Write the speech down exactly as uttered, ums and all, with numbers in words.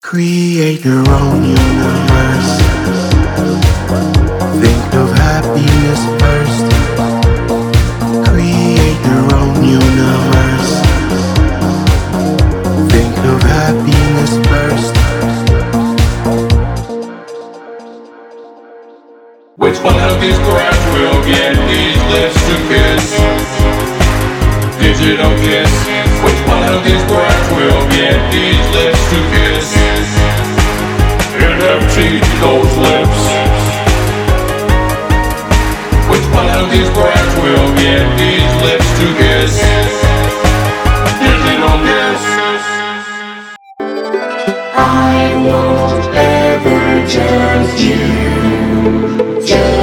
Create your own universe. Think of happiness first. Create your own universe. Think of happiness first. Which one of these breaths will get these lips to kiss? Digital kiss. Which one of these breaths will get these lips to kiss? N F T to those lips. Which one of these breaths will get these lips to kiss? Digital kiss. I won't ever judge you. Just